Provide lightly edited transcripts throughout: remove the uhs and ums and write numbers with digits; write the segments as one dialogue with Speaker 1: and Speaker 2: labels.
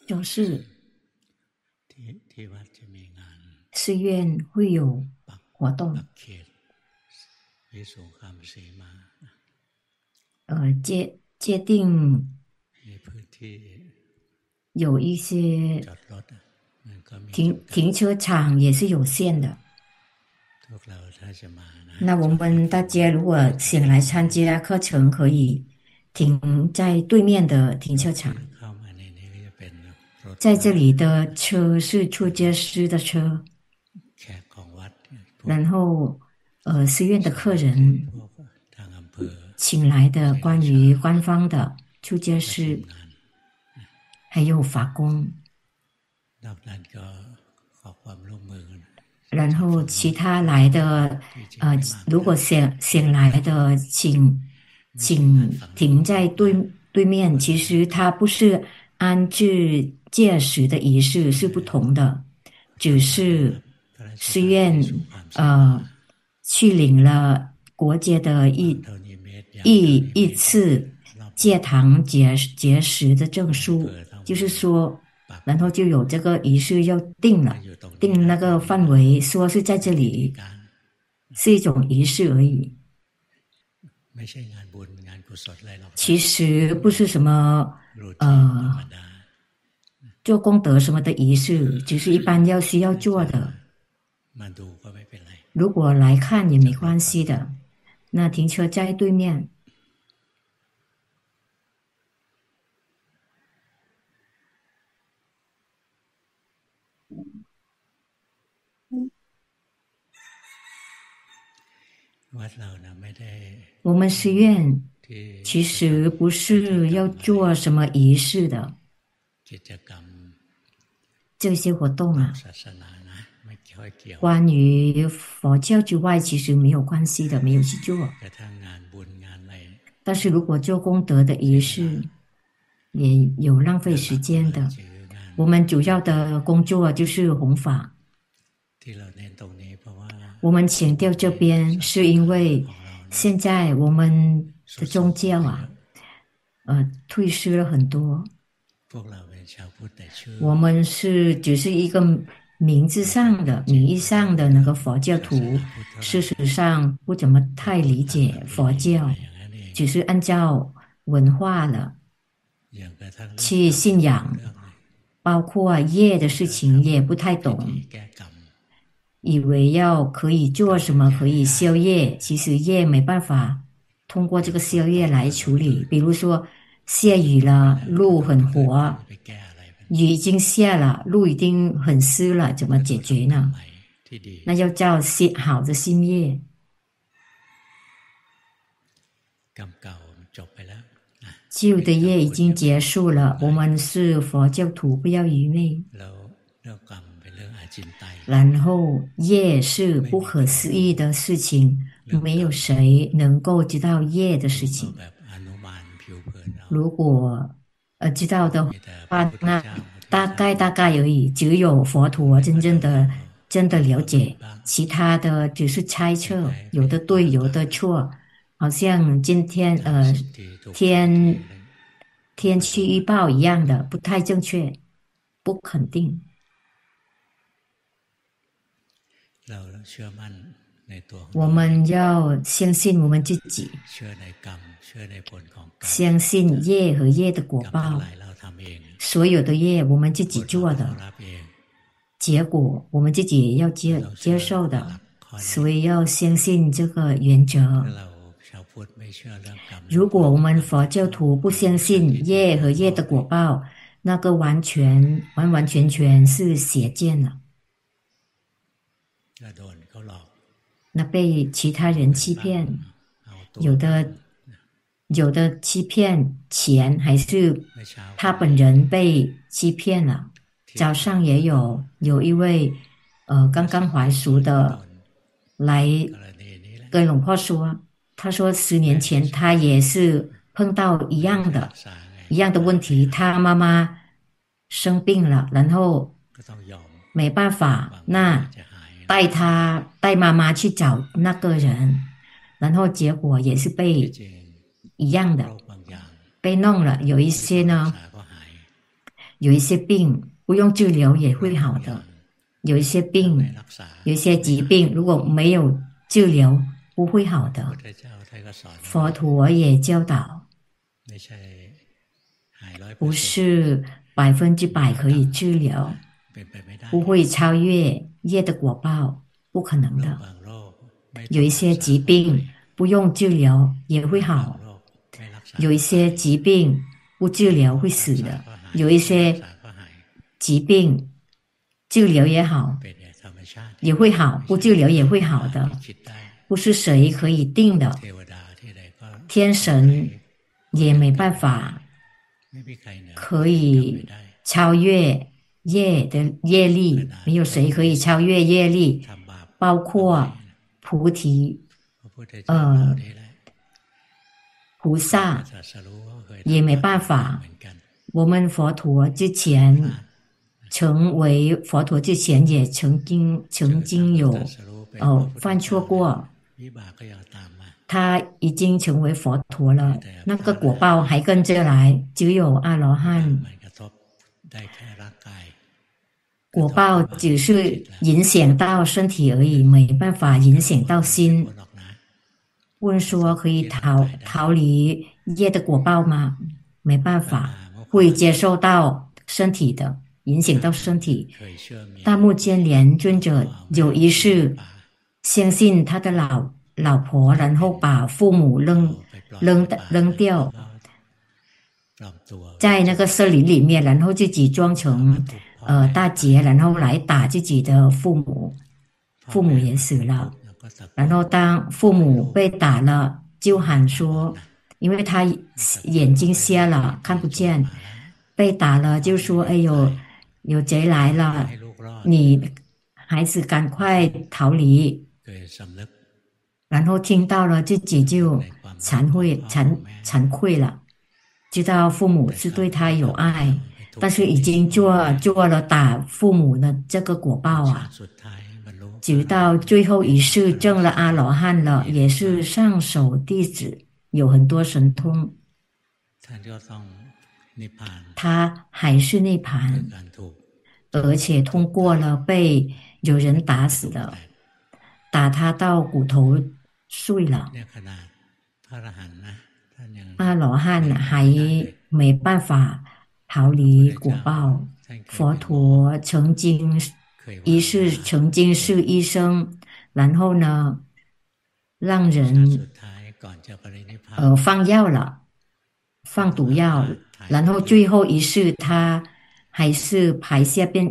Speaker 1: 就是寺院会有活动，界定有一些停车场也是有限的。那我们大家如果想来参加课程，可以停在对面的停车场。在这里的车是出家师的车，然后寺院的客人请来的关于官方的出家师，还有法工，然后其他来的如果想来的，请停在对面。其实它不是安置戒时的仪式，是不同的，只是寺院去领了国家的一次戒堂节时的证书，就是说，然后就有这个仪式要定那个范围，说是在这里，是一种仪式而已。其实不是什么做功德什么的仪式，只是一般需要做的。如果来看也没关系的。那停车在对面。我们寺院其实不是要做什么仪式的，这些活动啊，关于佛教之外其实没有关系的，没有去做。但是如果做功德的仪式，也有浪费时间的。我们主要的工作就是弘法。我们强调这边是因为现在我们的宗教啊，退失了很多。我们只是一个名义上的那个佛教徒，事实上不怎么太理解佛教，只是按照文化了去信仰，包括业的事情也不太懂，以为可以做什么可以消业，其实业没办法通过这个消业来处理。比如说下雨了，路很滑，雨已经下了，路已经很湿了，怎么解决呢？那要造好的新业。旧的业已经结束了，我们是佛教徒，不要愚昧。然后业是不可思议的事情，没有谁能够知道业的事情。如果知道的话，那大概而已，只有佛陀真的了解，其他的只是猜测，有的对，有的错。好像今天天气预报一样的，不太正确，不肯定。我们要相信我们自己，相信业和业的果报，所有的业我们自己做的，结果我们自己也要接受的，所以要相信这个原则。如果我们佛教徒不相信业和业的果报，那个完全是邪见了，那被其他人欺骗，有的欺骗钱，还是他本人被欺骗了。早上也有一位刚刚还俗的来跟龙婆说，他说10年前他也是碰到一样的问题，他妈妈生病了，然后没办法，那带妈妈去找那个人，然后结果也是被一样的被弄了。有一些有一些病不用治疗也会好的，有一些病，有一些疾病如果没有治疗不会好的。佛陀也教导，不是100%可以治疗，不会超越业的果报，不可能的。有一些疾病不用治疗也会好，有一些疾病不治疗会死的，有一些疾病治疗也好，也会好，不治疗也会好的，不是谁可以定的，天神也没办法可以超越业的业力，没有谁可以超越业力，包括菩提菩萨也没办法。我们佛陀之前成为佛陀之前也曾经有犯错过，他已经成为佛陀了，那个果报还跟着来。只有阿罗汉果报只是影响到身体而已，没办法影响到心。问说可以逃离业的果报吗？没办法，会接受到身体的，影响到身体。大目犍连尊者有一世相信他的老婆，然后把父母扔掉在那个森林里面，然后自己装成大劫，然后来打自己的父母，父母也死了。然后当父母被打了，就喊说，因为他眼睛瞎了，看不见，被打了就说：“哎呦，有贼来了，你孩子赶快逃离。”然后听到了，自己就惭愧了，知道父母是对他有爱，但是已经做了打父母的这个果报啊。直到最后一世证了阿罗汉了，也是上首弟子，有很多神通，他还是涅槃，而且通过了被有人打死了，打他到骨头碎了。阿罗汉还没办法逃离果报。佛陀曾经是医生，然后呢，让人放药了，放毒药，然后最后一世他还是排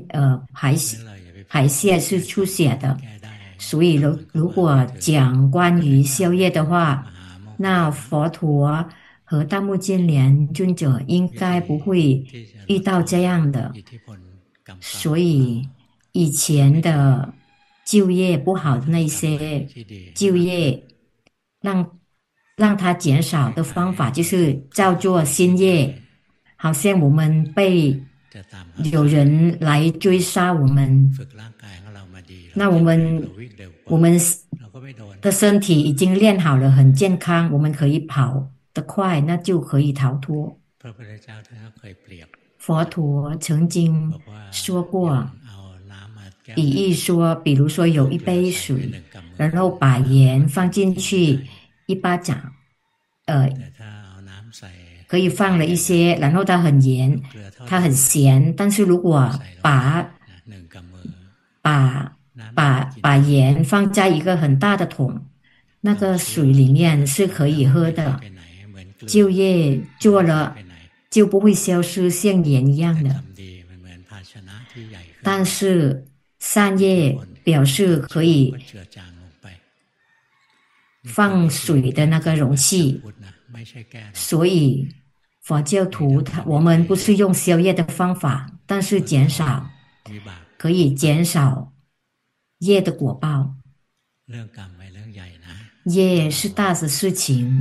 Speaker 1: 泄是出血的。所以如果讲关于宵夜的话，那佛陀和大目犍连尊者应该不会遇到这样的。所以以前的就业不好的那些就业，让它减少的方法就是叫做新业。好像我们被有人来追杀我们，那我们的身体已经练好了，很健康，我们可以跑得快，那就可以逃脱。佛陀曾经说过，比喻说，比如说有一杯水，然后把盐放进去1巴掌，可以放了一些，然后它很盐，它很咸，但是如果把盐放在一个很大的桶，那个水里面是可以喝的，就业做了就不会消失，像盐一样的。但是善业表示可以放水的那个容器，所以佛教徒我们不是用消业的方法，但是可以减少业的果报。业是大的事情，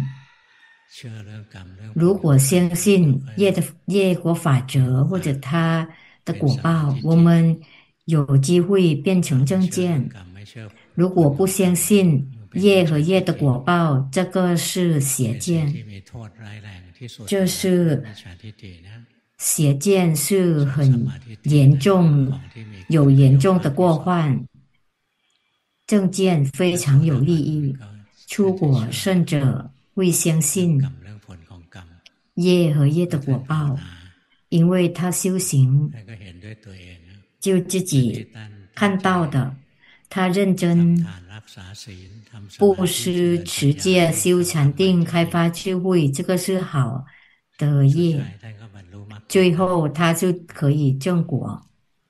Speaker 1: 如果相信业果法则或者它的果报，我们有机会变成正见。如果不相信业和业的果报，这个是邪见，这是邪见是很严重，有严重的过患，正见非常有利益。出果圣者会相信业和业的果报，因为他修行就自己看到的，他认真布施、持戒、修禅定、开发智慧，这个是好的业，最后他就可以正果。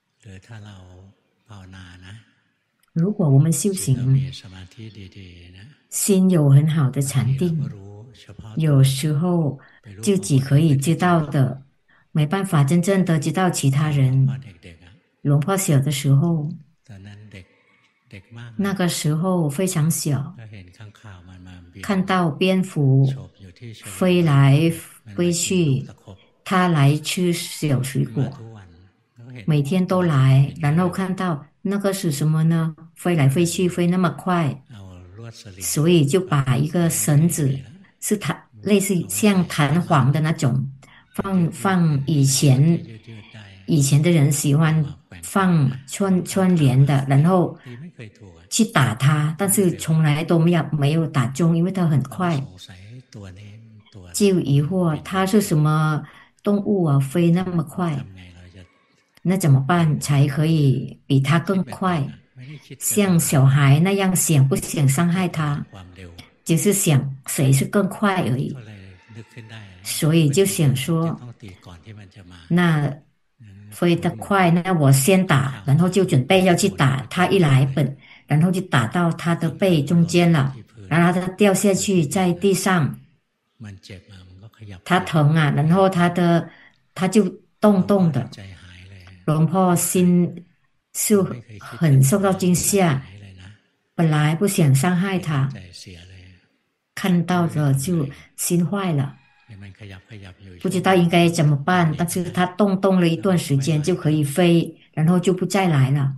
Speaker 1: 如果我们修行，心有很好的禅定，有时候自己可以知道的，没办法真正的知道其他人。龙婆小的时候，那个时候非常小，看到蝙蝠飞来飞去，它来吃小水果，每天都来，然后看到那个是什么呢？飞来飞去，飞那么快，所以就把一个绳子，是类似像弹簧的那种，放以前的人喜欢放串联的，然后去打它，但是从来都没有打中，因为它很快。就疑惑它是什么动物啊，飞那么快，那怎么办才可以比它更快？像小孩那样想，不想伤害它，只是想谁是更快而已。所以就想说，那飞得快，那我先打，然后就准备要去打他一来然后就打到他的背中间了，然后他掉下去在地上，他疼啊，然后他就动的，龙婆心是很受到惊吓，本来不想伤害他，看到了就心坏了。不知道应该怎么办，但是他动了一段时间就可以飞，然后就不再来了。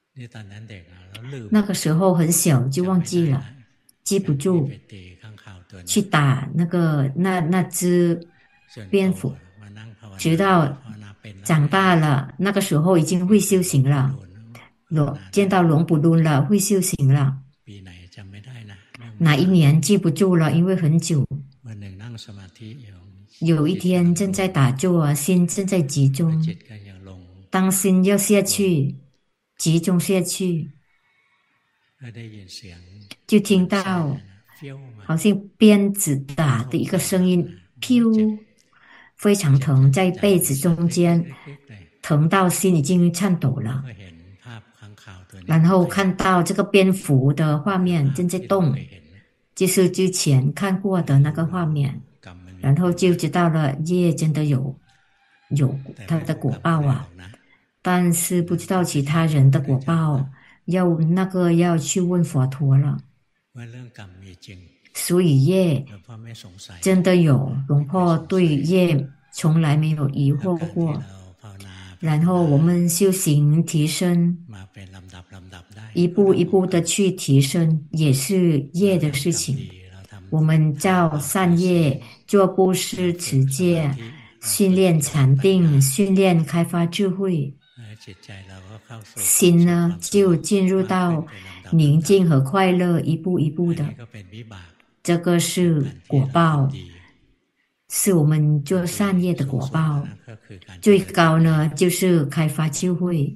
Speaker 1: 那个时候很小就忘记了，记不住，去打那只蝙蝠，直到长大了，那个时候已经会修行了，见到龙普顿了，会修行了。哪一年记不住了，因为很久。有一天正在打坐啊，心正在集中，当心要下去，集中下去，就听到好像鞭子打的一个声音，噗，非常疼，在被子中间，疼到心已经颤抖了。然后看到这个蝙蝠的画面正在动，就是之前看过的那个画面。然后就知道了，业真的有它的果报啊，但是不知道其他人的果报，要去问佛陀了。所以业真的有，龙婆对业从来没有疑惑过。然后我们修行提升，一步一步的去提升，也是业的事情。我们造善业，做布施持戒，训练禅定，训练开发智慧，心呢就进入到宁静和快乐，一步一步的。这个是果报，是我们做善业的果报。最高呢就是开发智慧。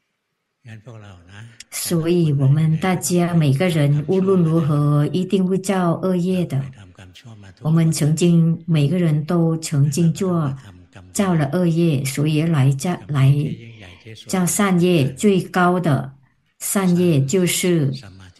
Speaker 1: 所以我们大家每个人无论如何一定会造恶业的。我们每个人都曾经造了恶业，所以来造善业。最高的善业就是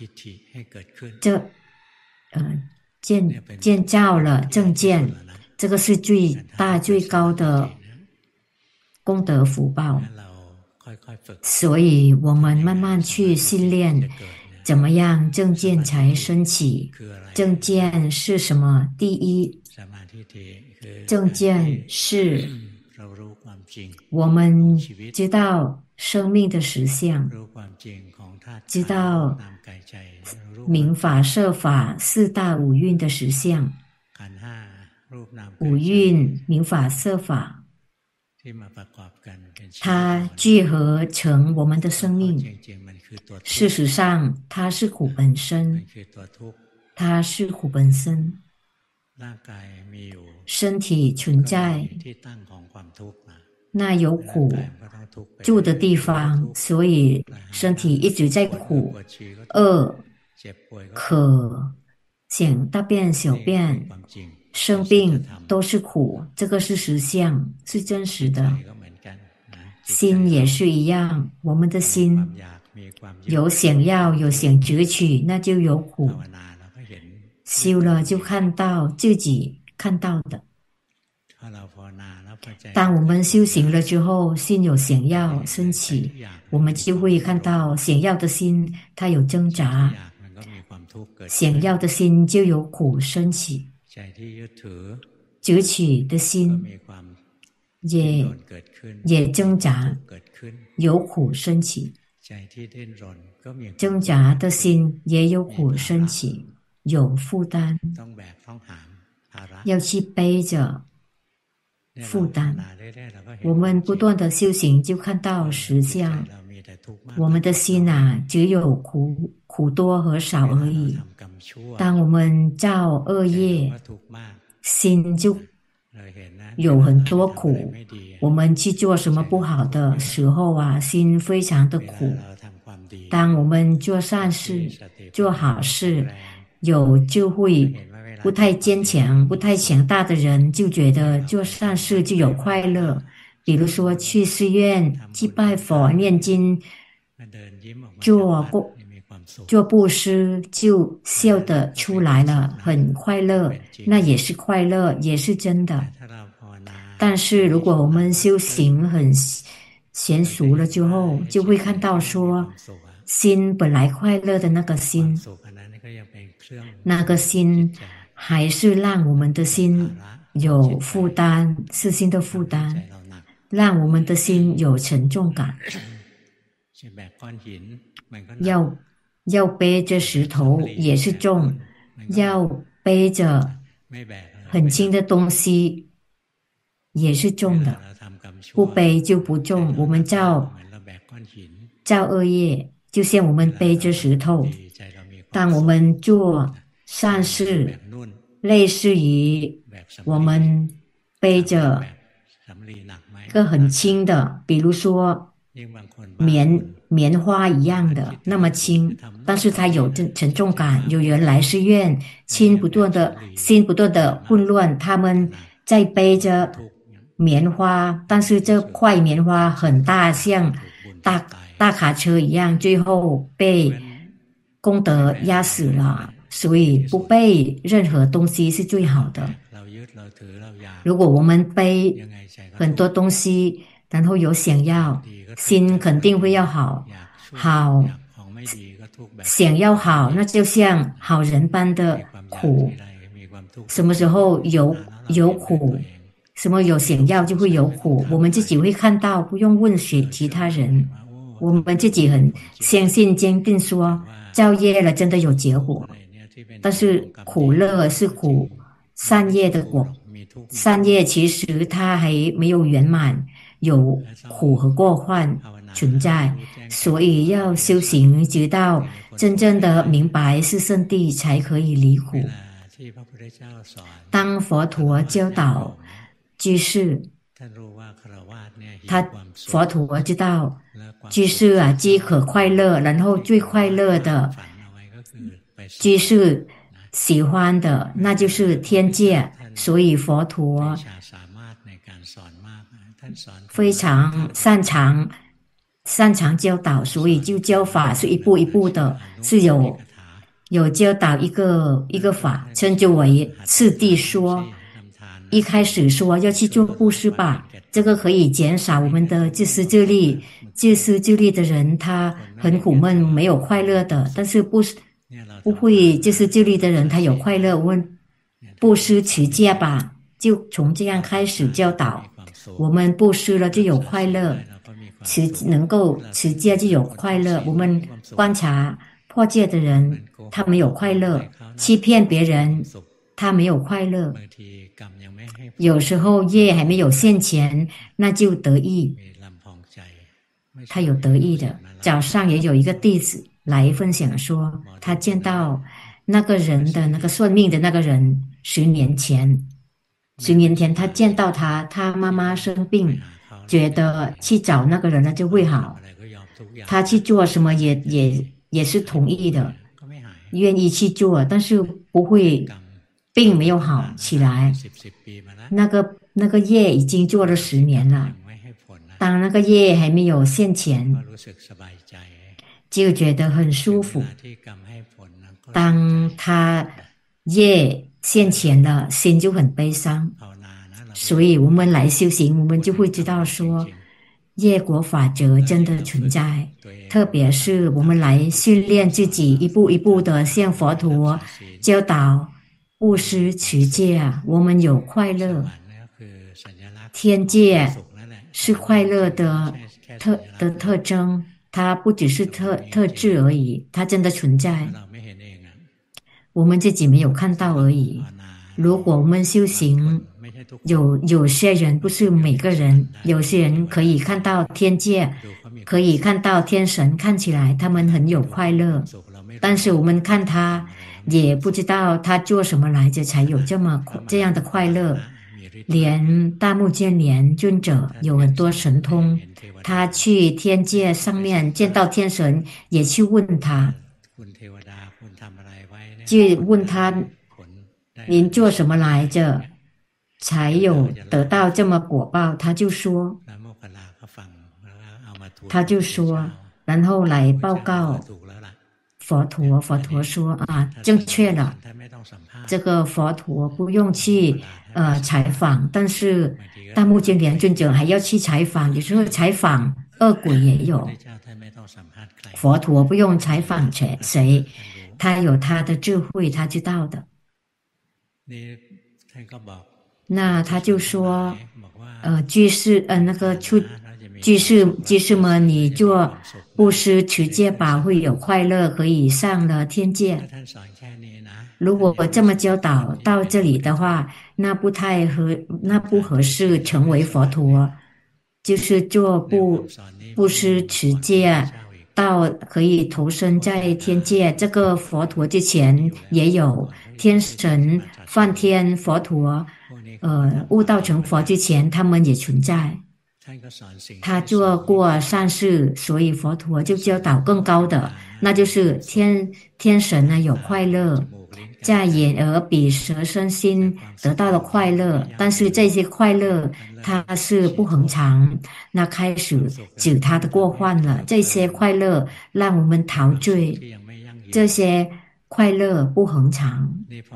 Speaker 1: 建造了正见，这个是最大最高的功德福报。所以我们慢慢去训练，怎么样正见才升起？正见是什么？第一，正见是我们知道生命的实相，知道明法、设法、四大五蕴的实相。五蕴、明法、设法它聚合成我们的生命。事实上，它是苦本身，它是苦本身。身体存在，那有苦住的地方，所以身体一直在苦。饿、渴、想大便、小便、生病都是苦，这个是实相，是真实的。心也是一样，我们的心有想要，有想攫取，那就有苦。修了就看到自己看到的。当我们修行了之后，心有想要升起，我们就会看到想要的心它有挣扎，想要的心就有苦升起，攫取的心也挣扎，有苦升起，挣扎的心也有苦升起，有负担，要去背着负担。我们不断的修行，就看到实相。我们的心只有苦多和少而已。当我们造恶业，心就有很多苦。我们去做什么不好的时候心非常的苦。当我们做善事、做好事，就会不太坚强、不太强大的人就觉得做善事就有快乐。比如说去寺院、去拜佛、念经、做布施，就笑得出来了，很快乐，那也是快乐，也是真的。但是如果我们修行很娴熟了之后，就会看到说，心本来快乐的那个心还是让我们的心有负担，是心的负担，让我们的心有沉重感。要背着石头也是重，要背着很轻的东西也是重的，不背就不重。我们造恶业，就像我们背着石头。当我们做善事，类似于我们背着一个很轻的，比如说棉花一样的那么轻，但是它有沉重感。有人来寺院，心不断的混乱，他们在背着棉花，但是这块棉花很大，像大卡车一样，最后被功德压死了。所以不背任何东西是最好的。如果我们背很多东西，然后有想要，心肯定会要好，想要好，那就像好人般的苦。什么时候有苦，什么有想要就会有苦，我们自己会看到，不用问其他人，我们自己很相信坚定说，造业了真的有结果。但是苦乐是苦善业的果，善业其实它还没有圆满，有苦和过患存在，所以要修行直到真正的明白是圣地，才可以离苦。当佛陀教导居士，佛陀知道居士饥渴快乐，然后最快乐的居士喜欢的那就是天界，所以佛陀非常擅长教导，所以就教法是一步一步的，是有教导一个法，称之为次第说。一开始说要去做布施吧，这个可以减少我们的自私自利。自私自利的人他很苦闷，没有快乐的，但是不会自私自利的人他有快乐。我们布施持戒吧，就从这样开始教导。我们布施了就有快乐，能够持戒就有快乐。我们观察破戒的人，他没有快乐；欺骗别人， 他没有快乐。有时候业还没有现前，那就得意，他有得意的。早上也有一个弟子来分享说，他见到那个人的那个算命的那个人10年前他见到他，他妈妈生病，觉得去找那个人呢就会好，他去做什么也是同意的，愿意去做，但是不会，并没有好起来。那个业已经做了10年了，当那个业还没有现前，就觉得很舒服。当他业现前了，心就很悲伤。所以我们来修行，我们就会知道说，业果法则真的存在。特别是我们来训练自己，一步一步的向佛陀教导布施持戒啊，我们有快乐。天界是快乐的特征，它不只是特质而已，它真的存在，我们自己没有看到而已。如果我们修行，有些人不是每个人，有些人可以看到天界，可以看到天神，看起来他们很有快乐，但是我们看他，也不知道他做什么来着，才有这样的快乐。连大目犍连尊者有很多神通，他去天界上面见到天神，也去问他，就问他您做什么来着，才有得到这么果报。他就说，然后来报告佛陀。佛陀说啊，正确了，这个佛陀不用去采访，但是大目犍连尊者还要去采访，有时候采访恶鬼也有。佛陀不用采访谁，他有他的智慧，他知道的。那他就说，居士居士们，你做布施持戒吧，会有快乐，可以上了天界。如果我这么教导到这里的话，那不合适成为佛陀，就是做布施持戒到可以投身在天界。这个佛陀之前也有天神、梵天、佛陀，悟道成佛之前，他们也存在。他做过善事，所以佛陀就教导更高的，那就是天神呢有快乐，在眼耳鼻舌身心得到了快乐，但是这些快乐它是不恒常，那开始指他的过患了。这些快乐让我们陶醉，这些快乐不恒常。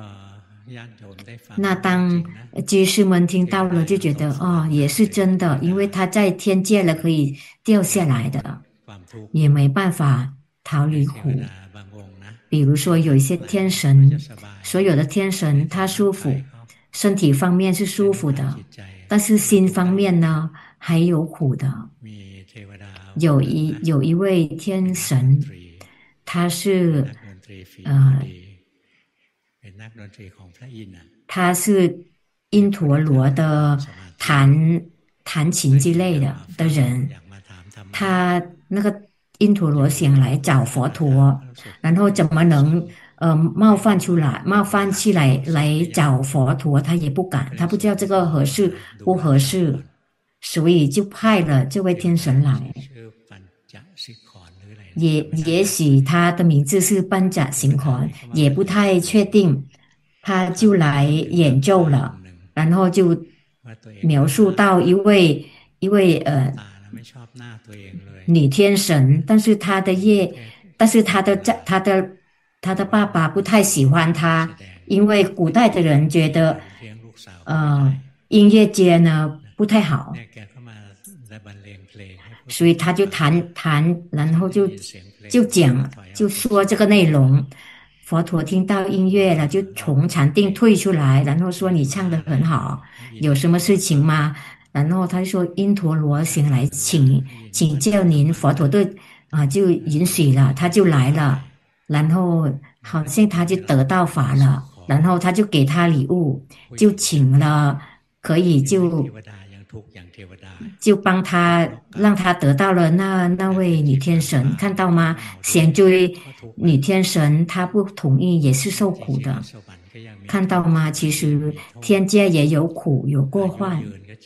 Speaker 1: 那当居士们听到了，就觉得也是真的，因为他在天界了，可以掉下来的，也没办法逃离苦。比如说有一些天神，所有的天神他舒服，身体方面是舒服的，但是心方面呢还有苦的。有一位天神，他是他是因陀罗的弹琴之类的人，他那个因陀罗想来找佛陀，然后怎么能冒犯起来找佛陀，他也不敢，他不知道这个合适不合适，所以就派了这位天神来。也许他的名字是班甲行环，也不太确定。他就来演奏了，然后就描述到一位女天神，但是他的爸爸不太喜欢他，因为古代的人觉得音乐界呢不太好，所以他就弹，然后就说这个内容。佛陀听到音乐了，就从禅定退出来，然后说你唱得很好，有什么事情吗？然后他说因陀罗想来请教您，佛陀就允许了，他就来了，然后好像他就得到法了， 然后他就给他礼物，就请了，可以就帮他让他得到了那位女天神，看到吗？想追女天神，她不同意也是受苦的，看到吗？其实天界也有苦，有过患，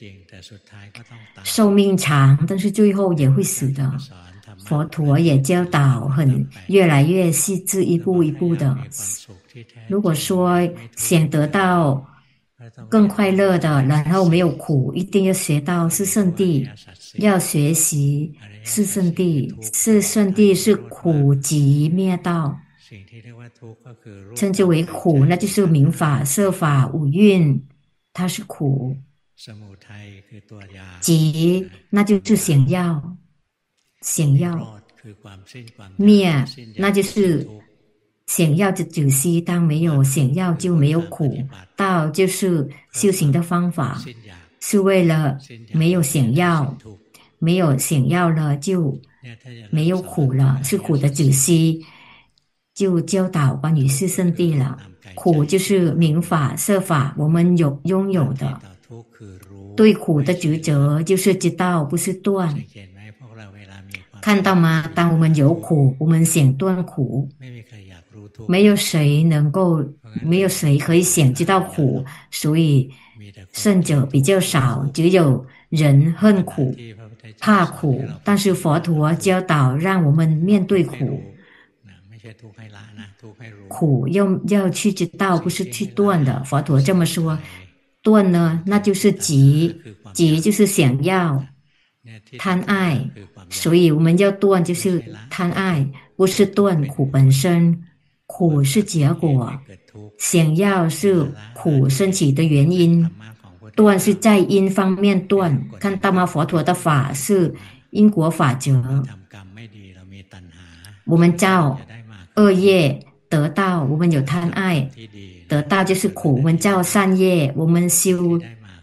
Speaker 1: 寿命长，但是最后也会死的。佛陀也教导越来越细致，一步一步的。如果说想得到更快乐的，然后没有苦，一定要学到是圣地，要学习是圣地，是圣地是苦集灭道，称之为苦，那就是明法、色法、五蕴，它是苦。集那就是想要灭，那就是想要的止息。当没有想要就没有苦，道就是修行的方法，是为了没有想要，没有想要了就没有苦了，是苦的止息。就教导关于四圣谛了，苦就是明法、色法，我们拥有的。对苦的执着就是知道，不是断。看到吗？当我们有苦，我们想断苦，没有谁可以想知道苦，所以圣者比较少，只有人恨苦、怕苦。但是佛陀教导让我们面对苦，苦要去知道，不是去断的。佛陀这么说，断呢，那就是急就是想要。贪爱，所以我们要断就是贪爱，不是断苦本身，苦是结果，想要是苦升起的原因，断是在因方面断，看到吗？佛陀的法是因果法则，我们造恶业得到，我们有贪爱，得到就是苦，我们造善业，我们修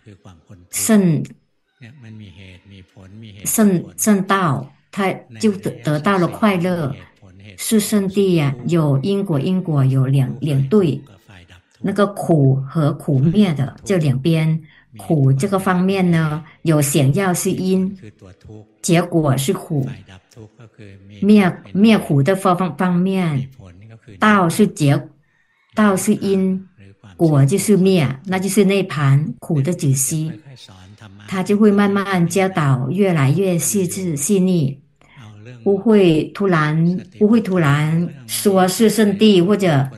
Speaker 1: 圣道，他就得到了快乐，是圣地呀、有因果有两对，那个苦和苦灭的这两边，苦这个方面呢，有想要是因，结果是苦，灭苦的方面，道是因，果就是灭，那就是内盘苦的止息。他就会慢慢教导，越来越细致细腻，不会突然说是圣地或者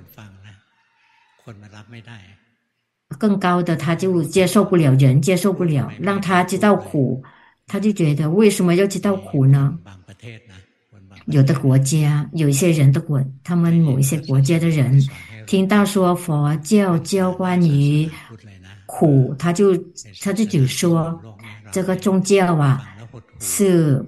Speaker 1: 更高的，他就接受不了，人接受不了，让他知道苦，他就觉得为什么要知道苦呢？有的国家有一些人的他们某一些国家的人听到说佛教教关于苦，他就只说这个宗教啊是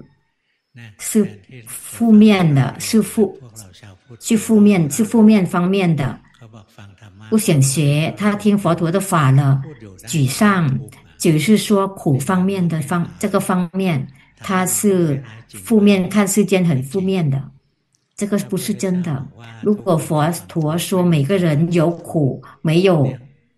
Speaker 1: 负面的，是负面方面的，不想学。他听佛陀的法了，沮丧，只是说苦方面的这个方面，他是负面，看世间很负面的，这个不是真的。如果佛陀说每个人有苦，没有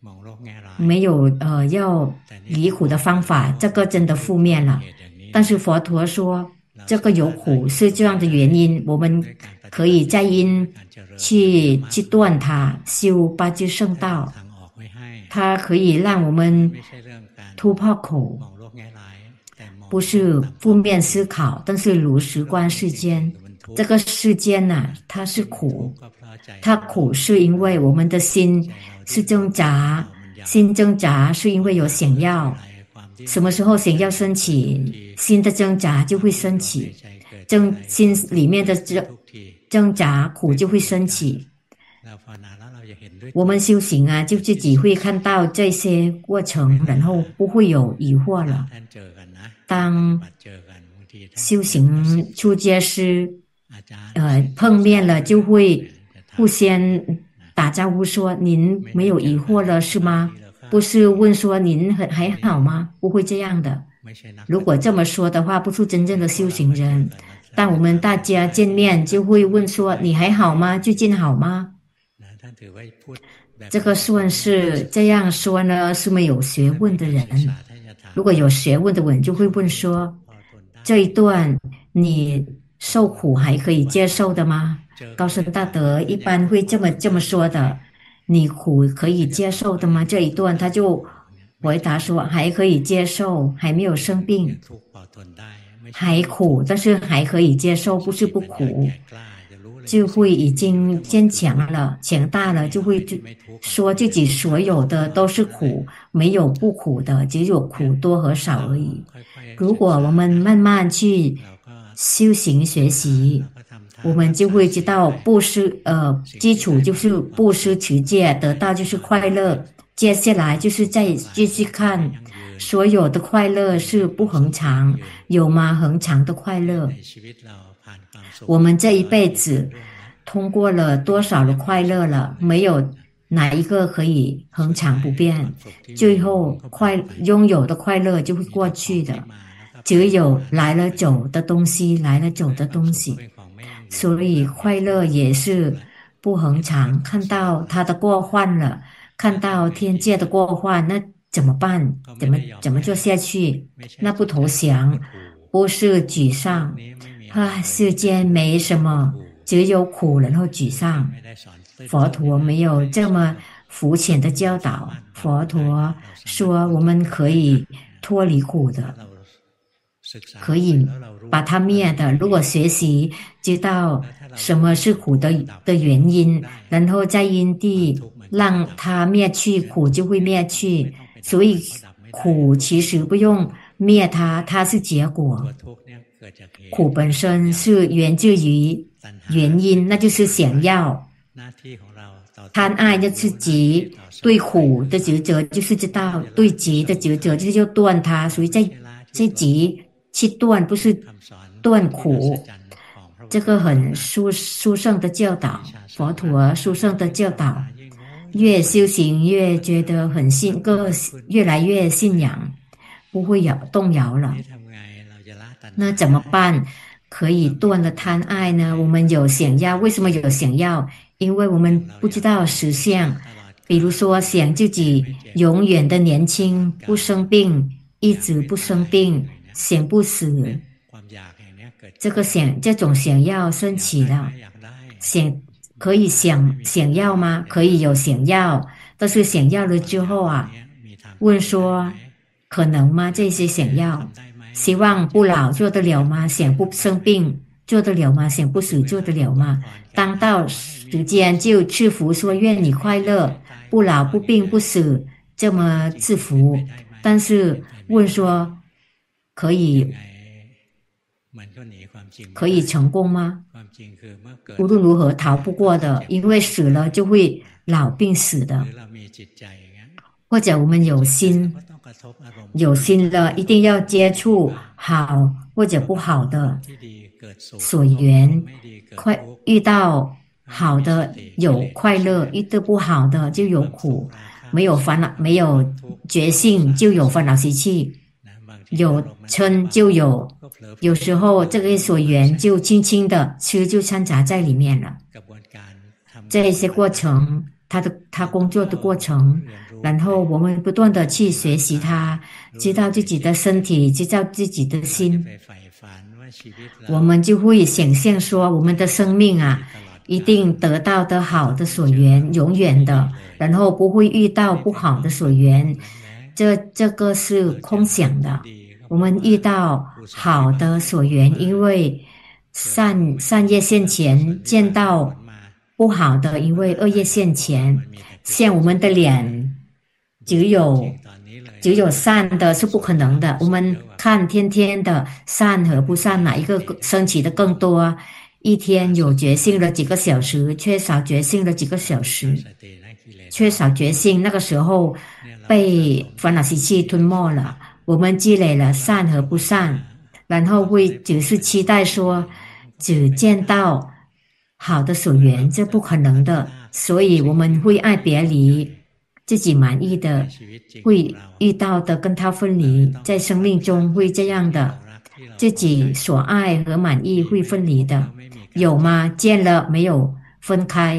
Speaker 1: 要离苦的方法，这个真的负面了。但是佛陀说这个有苦是这样的原因，我们可以在因去断它，修八支圣道，它可以让我们突破苦，不是负面思考，但是如实观世间。这个世间啊，它是苦，它苦是因为我们的心是挣扎，心挣扎是因为有想要，什么时候想要升起，心的挣扎就会升起，心里面的挣扎苦就会升起。我们修行啊，就自己会看到这些过程，然后不会有疑惑了。当修行出家师碰面了，就会互相打招呼说您没有疑惑了是吗？不是问说您还好吗？不会这样的。如果这么说的话，不是真正的修行人。当我们大家见面就会问说你还好吗？最近好吗？ 这个算是这样说呢，是没有学问的人。如果有学问的人，就会问说：这一段你受苦还可以接受的吗？高僧大德一般会这么说的：你苦可以接受的吗？这一段他就回答说：还可以接受，还没有生病，还苦，但是还可以接受，不是不苦。就会已经坚强了、强大了，就会说自己所有的都是苦，没有不苦的，只有苦多和少而已。如果我们慢慢去修行学习，我们就会知道布施，基础就是布施持戒，得到就是快乐。接下来就是再继续看，所有的快乐是不恒常，有吗？恒常的快乐。我们这一辈子通过了多少的快乐了？没有哪一个可以恒常不变。最后拥有的快乐就会过去的，只有来了走的东西，来了走的东西。所以快乐也是不恒常。看到它的过患了，看到天界的过患，那怎么办？怎么做下去？那不投降，不是沮丧。世间没什么，只有苦，然后沮丧。佛陀没有这么肤浅的教导，佛陀说我们可以脱离苦的，可以把它灭的。如果学习知道什么是苦的原因，然后在因地让它灭去，苦就会灭去。所以苦其实不用灭它，它是结果。苦本身是源自于原因，那就是想要。贪爱就是急，对苦的执着就是知道，对急的执着就是要断它，所以在急去断，不是断苦。这个很殊胜的教导，佛陀殊胜的教导，越修行越觉得越来越信仰，不会动摇了。那怎么办？可以断了贪爱呢？我们有想要，为什么有想要？因为我们不知道实相。比如说，想自己永远的年轻，不生病，一直不生病，想不死。这种想要升起了，可以想要吗？可以有想要，但是想要了之后啊，问说可能吗？这些想要。希望不老做得了吗？想不生病做得了吗？想不死做得了吗？当到时间就赐福说愿你快乐，不老不病不死，这么赐福。但是问说可以成功吗？无论如何逃不过的，因为死了就会老病死的。或者我们有心了，一定要接触好或者不好的所缘，遇到好的有快乐，遇到不好的就有苦。没有烦恼，没有觉性就有烦恼习气，有嗔就有时候这个所缘就轻轻的吃就掺杂在里面了。这一些过程，他工作的过程，然后我们不断的去学习它，知道自己的身体，知道自己的心，我们就会想象说我们的生命啊，一定得到的好的所缘，永远的，然后不会遇到不好的所缘，这个是空想的。我们遇到好的所缘，因为善业现前，见到不好的，因为恶业现前。像我们的脸只有善的是不可能的，我们看天天的善和不善哪一个升起的更多，一天有觉性了几个小时，缺少觉性了几个小时，缺少觉性那个时候被烦恼习气吞没了，我们积累了善和不善，然后会只是期待说只见到好的所缘，这不可能的，所以我们会爱别离，自己满意的会遇到的跟他分离，在生命中会这样的，自己所爱和满意会分离的，有吗？见了没有分开，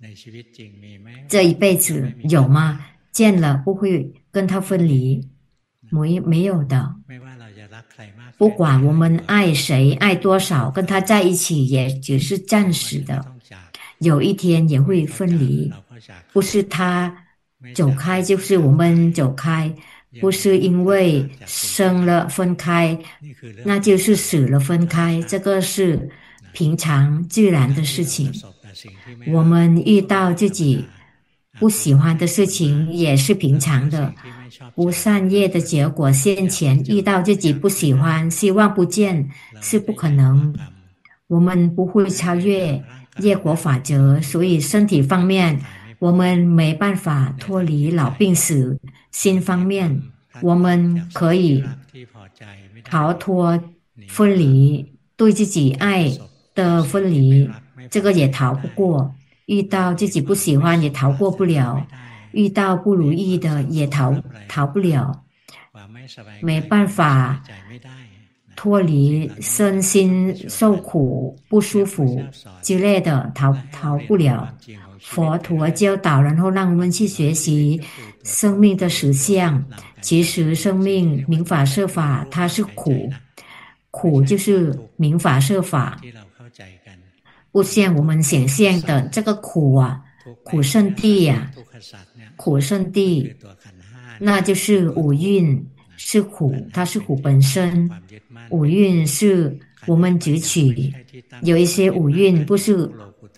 Speaker 1: 这一辈子有吗？见了不会跟他分离，没有的。不管我们爱谁，爱多少，跟他在一起也只是暂时的，有一天也会分离。不是他走开，就是我们走开，不是因为生了分开，那就是死了分开，这个是平常自然的事情。我们遇到自己不喜欢的事情也是平常的，不善业的结果现前，遇到自己不喜欢、希望不见是不可能。我们不会超越业果法则，所以身体方面我们没办法脱离老病死，心方面我们可以逃脱分离，对自己爱的分离，这个也逃不过。遇到自己不喜欢也逃过不了，遇到不如意的也逃不了，没办法脱离身心受苦不舒服之类的，逃不了。佛陀教导，然后让我们去学习生命的实相。其实生命明法设法，它是苦，苦就是明法设法。不像我们想象的这个苦啊，苦圣地呀，苦圣地，那就是五蕴是苦，它是苦本身。五蕴是我们执取，有一些五蕴不是，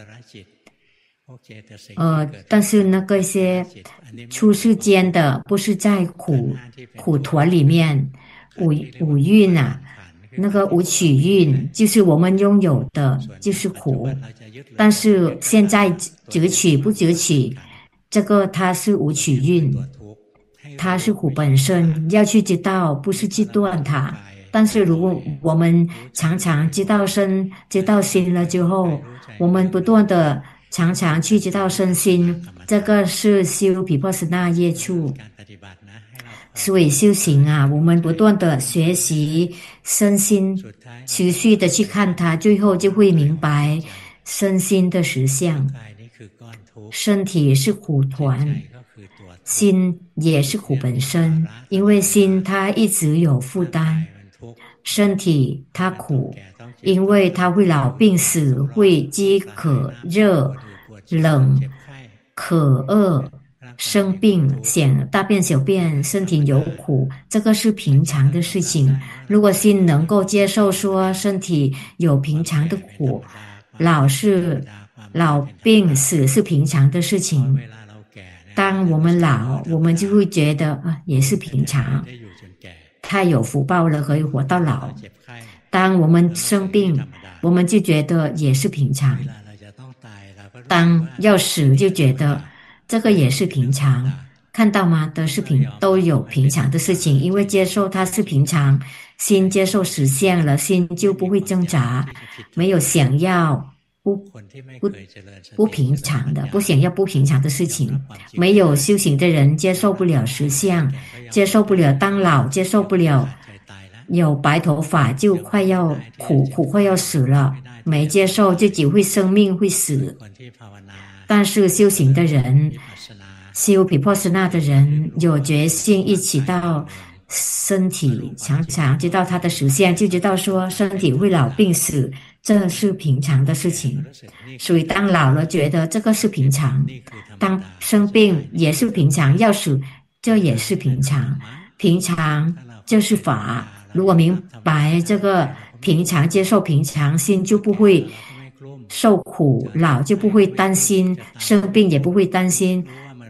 Speaker 1: 但是那个一些出世间的不是在苦团里面，五蕴啊。那个五取蕴就是我们拥有的，就是苦。但是现在执取不执取，这个它是五取蕴，它是苦本身，要去知道，不是去断它。但是如果我们常常知道身、知道心了之后，我们不断的常常去知道身心，这个是修毗婆舍那业处。所以修行啊，我们不断的学习身心，持续的去看它，最后就会明白身心的实相。身体是苦团，心也是苦本身，因为心它一直有负担。身体它苦，因为它会老病死，会饥渴热冷渴饿生病，想大便小便，身体有苦，这个是平常的事情。如果心能够接受说身体有平常的苦，老病死是平常的事情。当我们老，我们就会觉得也是平常，太有福报了，可以活到老。当我们生病，我们就觉得也是平常。当要死，就觉得这个也是平常，看到吗？都有平常的事情，因为接受它是平常，心接受实相了，心就不会挣扎，没有想要不平常的，不想要不平常的事情。没有修行的人接受不了实相，接受不了当老，接受不了有白头发就快要苦快要死了，没接受自己会生命会死。但是修行的人，修毗婆舍那的人，有决心一起到身体常常知道它的实相，就知道说身体会老病死，这是平常的事情。所以当老了觉得这个是平常，当生病也是平常，要死这也是平常。平常就是法，如果明白这个平常，接受平常心，就不会受苦，老就不会担心，生病也不会担心，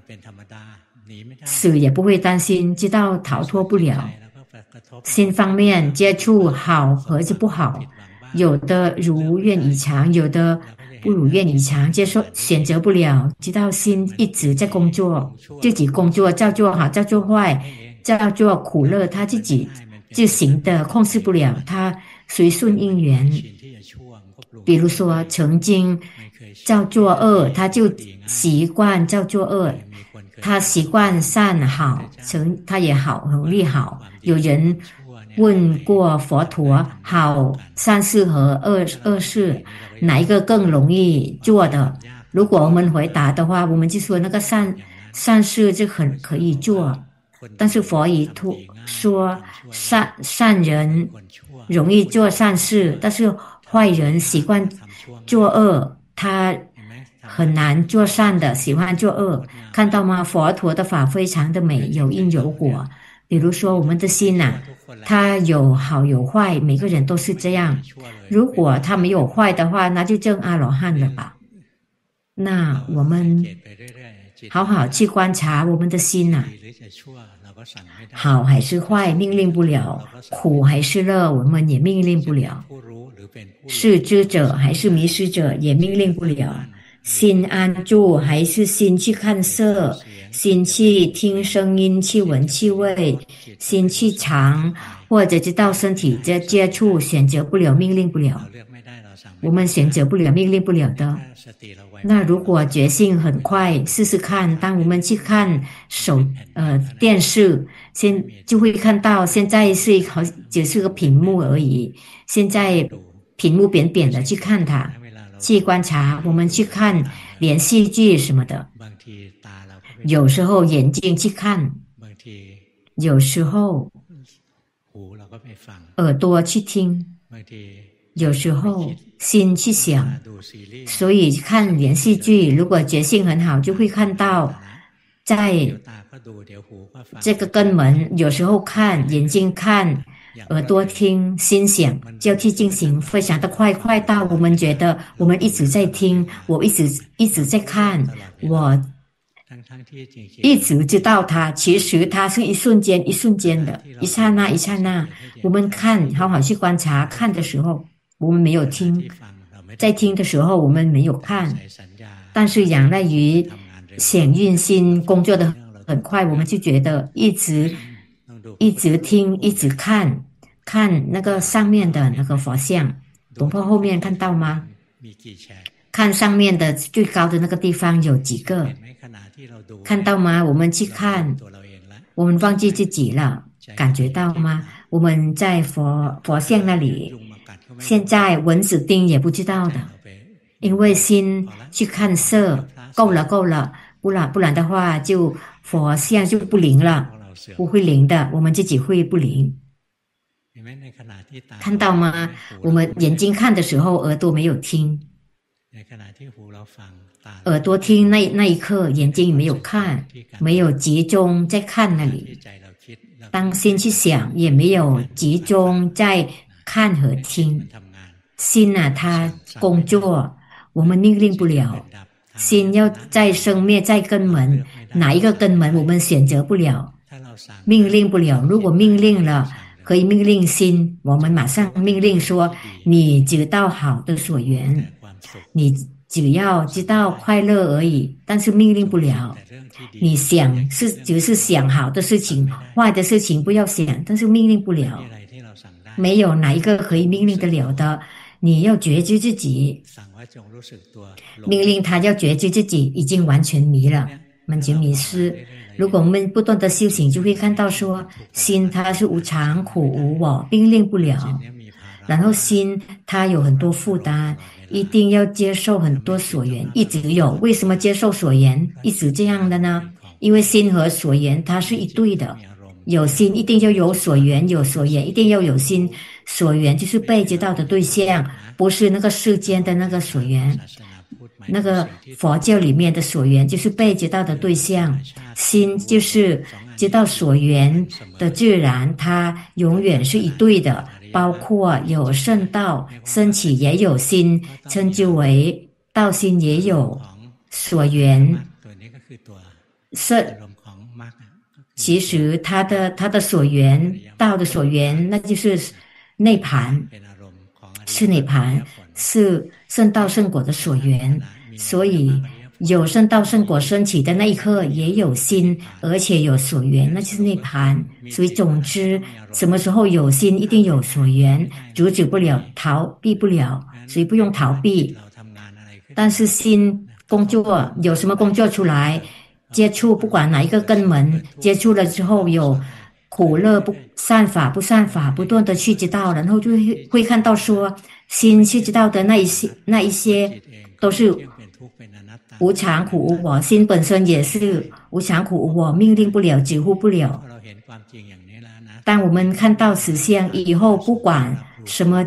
Speaker 1: 死也不会担心，知道逃脱不了。心方面接触好和是不好，有的如愿以偿，有的不如愿以偿，接受选择不了，知道心一直在工作，自己工作叫做好叫做坏叫做苦乐，他自己就行的控制不了，他随顺因缘。比如说曾经叫做恶，他就习惯叫做恶，他习惯善好，他也好努力好。有人问过佛陀，好善事和恶事哪一个更容易做的？ 如果我们回答的话，我们就说那个善事就很可以做，但是佛以说善人容易做善事，但是坏人习惯作恶，他很难做善的，喜欢作恶。看到吗？佛陀的法非常的美，有因有果。比如说我们的心呐、它有好有坏，每个人都是这样。如果他没有坏的话，那就证阿罗汉了吧？那我们好好去观察我们的心呐、好还是坏，命令不了；苦还是乐，我们也命令不了；是知者还是迷失者，也命令不了。心安住还是心去看色，心去听声音，去闻气味，心去尝，或者知道身体在接触，选择不了，命令不了。我们选择不了，命令不了的。那如果觉性很快，试试看，当我们去看电视，就会看到现在只是个屏幕而已，现在屏幕扁扁的，去看它，去观察，我们去看连续剧什么的，有时候眼睛去看，有时候耳朵去听，有时候心去想。所以看连续剧，如果觉性很好，就会看到在这个根门，有时候看眼睛看，耳朵听，心想，交替进行，非常的快到我们觉得我们一直在听，我一直在看，我一直知道它，其实它是一瞬间一瞬间的，一刹那一刹那。我们看，好好去观察，看的时候我们没有听，在听的时候我们没有看，但是仰赖于显运心工作的很快，我们就觉得一直听，一直看那个上面的那个佛像，龙婆后面看到吗？看上面的最高的那个地方有几个，看到吗？我们去看，我们忘记自己了，感觉到吗？我们在佛像那里，现在蚊子叮也不知道的，因为心去看色，够了，不然的话就佛像就不灵了，不会灵的，我们自己会不灵。看到吗？我们眼睛看的时候，耳朵没有听，耳朵听那一刻，眼睛没有看，没有集中在看那里。当心去想，也没有集中在看和听。心啊，它工作，我们命令不了。心要在生灭，在根门，哪一个根门我们选择不了，命令不了。如果命令了，可以命令心，我们马上命令说，你知道好的所缘，你只要知道快乐而已，但是命令不了。你想只是想好的事情，坏的事情不要想，但是命令不了。没有哪一个可以命令得了的，你要觉知自己，命令他要觉知自己已经完全迷了，完全迷失。如果我们不断的修行，就会看到说，心它是无常苦无我，命令不了。然后心它有很多负担，一定要接受很多所缘，一直有。为什么接受所缘一直这样的呢？因为心和所缘它是一对的，有心一定要有所缘，有所缘一定要有心。所缘就是被知道的对象，不是那个世间的那个所缘。那个佛教里面的所缘就是被知道的对象，心就是知道所缘的自然，它永远是一对的。包括有圣道，升起也有心，称之为道心，也有所缘。其实它的所缘，道的所缘，那就是内盘，是内盘，是圣道圣果的所缘。所以有圣道圣果升起的那一刻，也有心，而且有所缘，那就是内盘。所以总之，什么时候有心，一定有所缘，阻止不了，逃避不了，所以不用逃避。但是心工作有什么工作出来，接触不管哪一个根门，接触了之后有苦乐不善法不善法，不断的去知道，然后就会看到说，心去知道的那一些都是无常苦无我，心本身也是无常苦无我，命令不了，止护不了。当我们看到实相以后，不管什么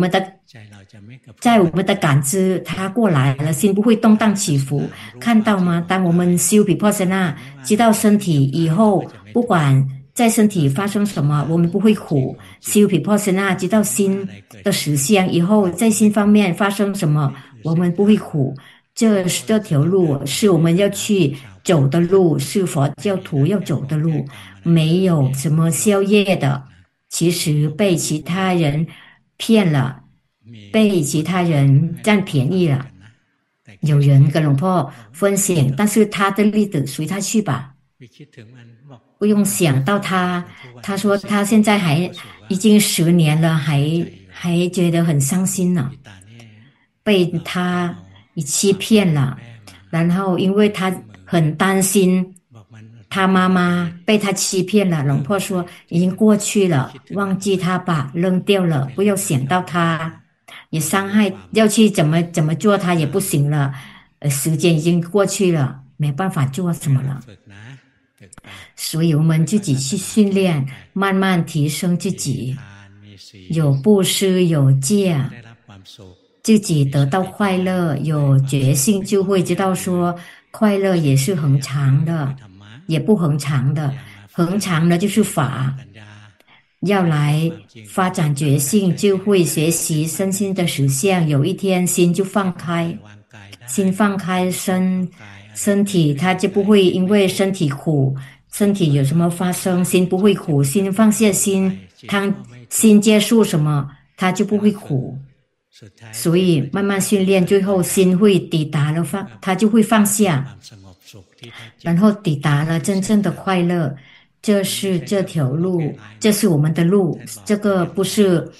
Speaker 1: 在我们的感知，它过来了，心不会动荡起伏，看到吗？当我们修毗婆舍那，知道身体以后，不管在身体发生什么，我们不会苦。修毗婆舍那，知道心的实相以后，在心方面发生什么，我们不会苦。这条路是我们要去走的路，是佛教徒要走的路，没有什么宵夜的。其实被其他人骗了，被其他人占便宜了。有人跟龙婆分享，但是他的例子随他去吧，不用想到他。他说他现在已经10年了，还觉得很伤心呢，被他欺骗了。然后因为他很担心他妈妈被他欺骗了，龙婆说已经过去了，忘记他吧，扔掉了，不要想到他，也伤害，要去怎么做他也不行了。时间已经过去了，没办法做什么了。所以我们自己去训练，慢慢提升自己，有布施有戒，自己得到快乐，有觉性就会知道说快乐也是恒常的，也不恒常的。恒常的就是法，要来发展觉性，就会学习身心的实相。有一天心就放开，心放开身体，它就不会因为身体苦，身体有什么发生，心不会苦。心放下心，当心接受什么，它就不会苦。所以慢慢训练，最后心会抵达了它就会放下，然后抵达了真正的快乐。这是这条路，这是我们的路。这个不是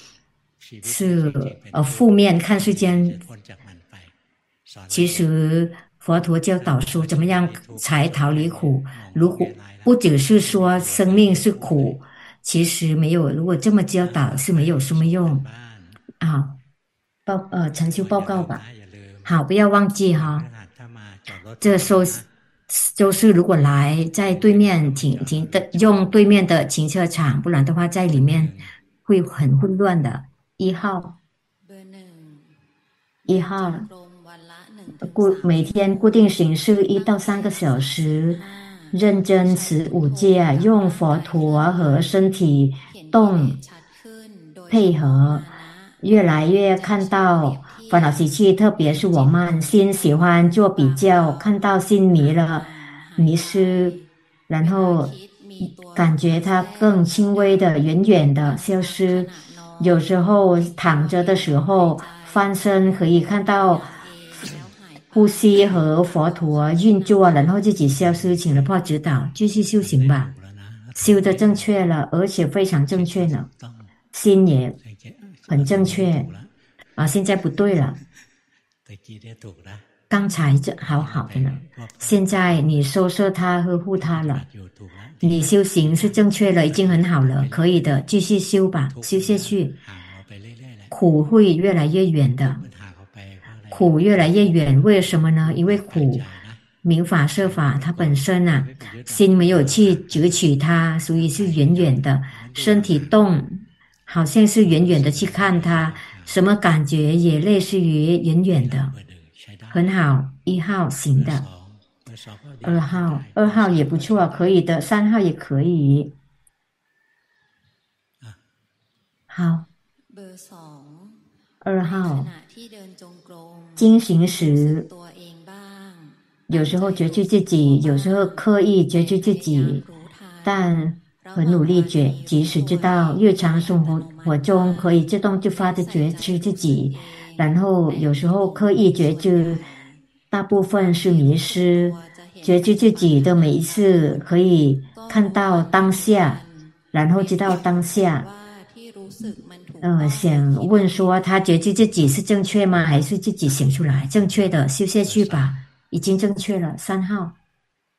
Speaker 1: 负面看世间。其实佛陀教导说，怎么样才逃离苦？如果不只是说生命是苦，其实没有。如果这么教导是没有什么用啊。晨修报告吧。好，不要忘记哈。这时候就是如果来在对面停的，用对面的停车场，不然的话在里面会很混乱的。一号，每天固定巡视1到3个小时，认真持5戒，用佛陀和身体动配合，越来越看到烦恼习气，特别是我们心喜欢做比较，看到心迷失，然后感觉它更轻微的、远远的消失。有时候躺着的时候翻身，可以看到呼吸和佛陀运作，然后自己消失，请了破指导，继续修行吧。修的正确了，而且非常正确呢，心也很正确啊。现在不对了，刚才这好好的呢，现在你收摄他、呵护他了，你修行是正确了，已经很好了，可以的，继续修吧，修下去。苦会越来越远的，苦越来越远，为什么呢？因为苦明法设法，它本身啊，心没有去攫取它，所以是远远的。身体动，好像是远远的去看它，什么感觉也类似于远远的。很好，1号行的，2号也不错，可以的，3号也可以。好，2号进行时，有时候觉知自己，有时候刻意觉知自己，但很努力即使知道日常生活中可以自动自发的觉知自己，然后有时候刻意觉知，大部分是迷失。觉知自己的每一次可以看到当下，然后知道当下。想问说他觉知自己是正确吗？还是自己想出来？正确的，修下去吧，已经正确了。3号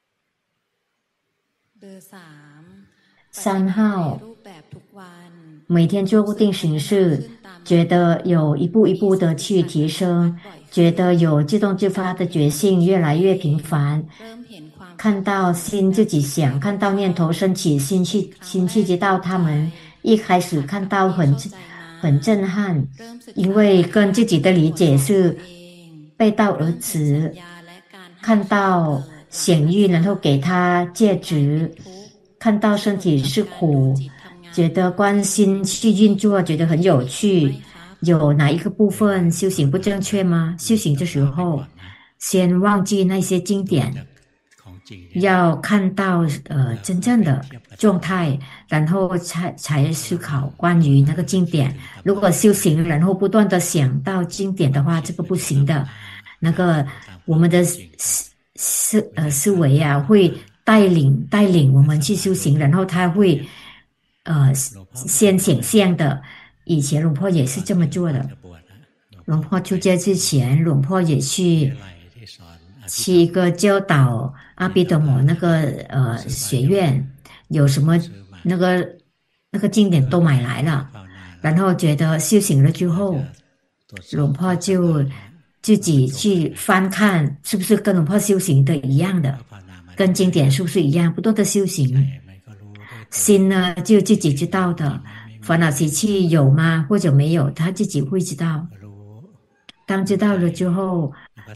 Speaker 1: ，3号， 每天做固定形式，觉得有一步一步的去提升，觉得有自动自发的觉性越来越频繁，看到心自己想，看到念头升起，心去知道他们一开始看到很震撼，因为跟自己的理解是背道而驰，看到显欲，然后给他戒指，看到身体是苦，觉得关心去运作，觉得很有趣。有哪一个部分修行不正确吗？修行的时候，先忘记那些经典，要看到真正的状态，然后才思考关于那个经典。如果修行，然后不断的想到经典的话，这个不行的。那个我们的思维啊，会带领我们去修行，然后他会先想象的。以前龙婆也是这么做的。龙婆出家之前，龙婆也去一个教导阿毗达摩那个学院，有什么那个经典都买来了，然后觉得修行了之后，龙婆就自己去翻看是不是跟龙婆修行的一样的，跟经典是不是一样，不断的修行，心呢就自己知道的。烦恼习气有吗？或者没有，他自己会知道。当知道了之后，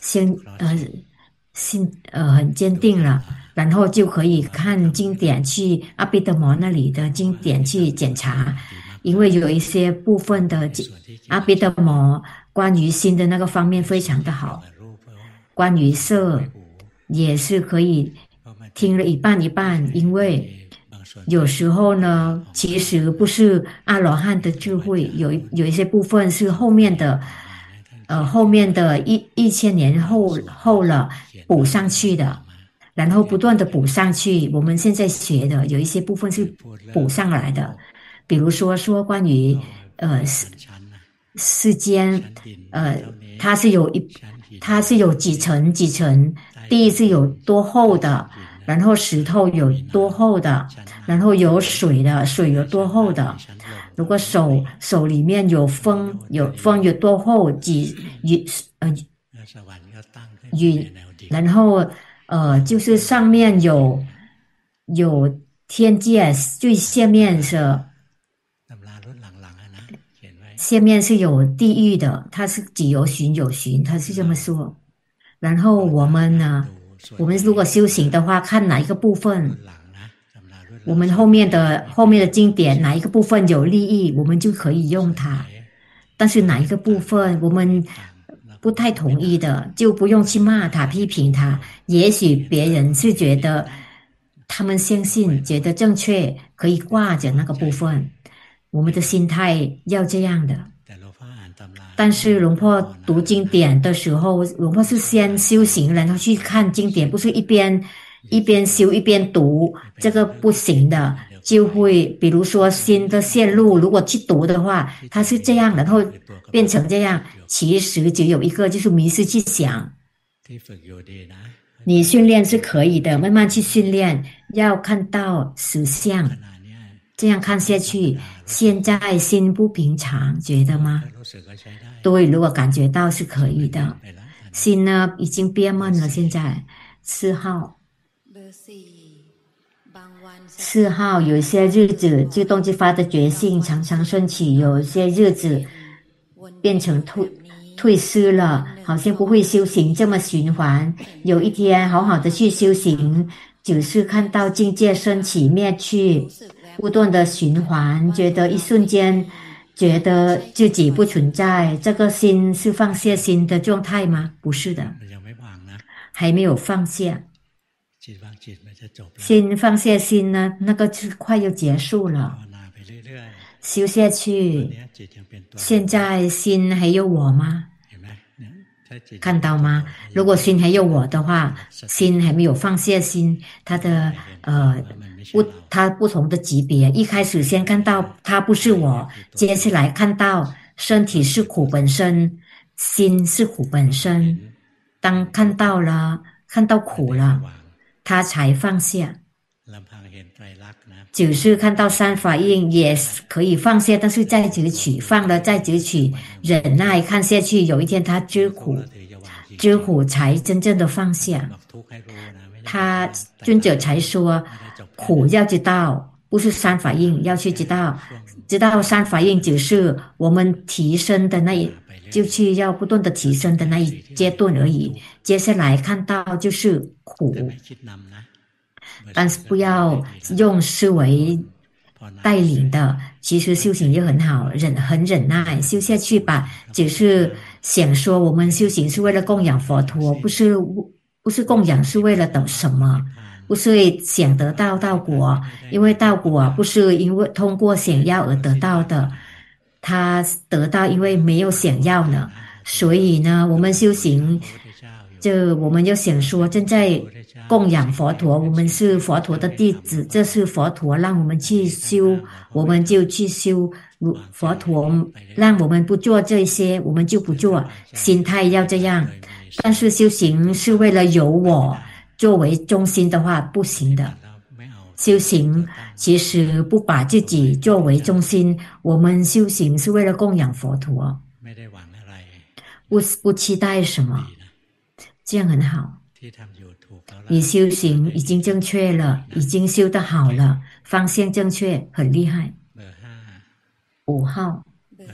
Speaker 1: 心很坚定了，然后就可以看经典，去阿毗达摩那里的经典去检查，因为有一些部分的阿毗达摩关于心的那个方面非常的好，关于色也是可以听了一半一半，因为有时候呢，其实不是阿罗汉的智慧，有一些部分是后面的1000年后了补上去的，然后不断的补上去。我们现在学的有一些部分是补上来的，比如说关于世间，它是有几层几层，地是有多厚的，然后石头有多厚的，然后有水的，水有多厚的。如果手里面有风有多厚云，然后就是上面有天界，最下面是有地狱的，它是几有循有循，它是这么说。然后我们呢，我们如果修行的话，看哪一个部分，我们后面的经典哪一个部分有利益，我们就可以用它。但是哪一个部分我们不太同意的，就不用去骂他、批评他。也许别人是觉得他们相信，觉得正确，可以挂着那个部分。我们的心态要这样的。但是龙婆读经典的时候，龙婆是先修行，然后去看经典，不是一边修一边读，这个不行的。就会比如说新的线路，如果去读的话，它是这样，然后变成这样，其实只有一个，就是迷失去想。你训练是可以的，慢慢去训练，要看到实相，这样看下去。现在心不平常，觉得吗？对，如果感觉到是可以的。心呢已经憋闷了，现在4号有一些日子自动自发的觉性常常升起，有一些日子变成退失了，好像不会修行，这么循环。有一天好好的去修行，只是看到境界升起灭去，不断的循环，觉得一瞬间觉得自己不存在。这个心是放下心的状态吗？不是的，还没有放下。心放下心呢，那个是快要结束了，修下去。现在心还有我吗？看到吗？如果心还有我的话，心还没有放下心，它不同的级别。一开始先看到它不是我，接下来看到身体是苦本身，心是苦本身。当看到苦了，他才放下。 只是看到三法印也可以放下，但是再执取，放了再执取，忍耐看下去，有一天他知苦，知苦才真正的放下。他尊者才说，苦要知道，不是三法印，要去知道，知道三法印只是我们提升的那一，就去要不断的提升的那一阶段而已。接下来看到就是苦，但是不要用思维带领的。其实修行也很好，很忍耐，修下去吧。只是想说，我们修行是为了供养佛陀，不是供养是为了等什么，不是想得到道果，因为道果不是因为通过想要而得到的，他得到因为没有想要呢。所以呢，我们修行，我们就想说，正在供养佛陀，我们是佛陀的弟子，这是佛陀让我们去修，我们就去修。佛陀让我们不做这些，我们就不做，心态要这样。但是修行是为了有我作为中心的话，不行的。修行其实不把自己作为中心，我们修行是为了供养佛陀，不期待什么，这样很好。你修行已经正确了，已经修得好了，方向正确，很厉害。5号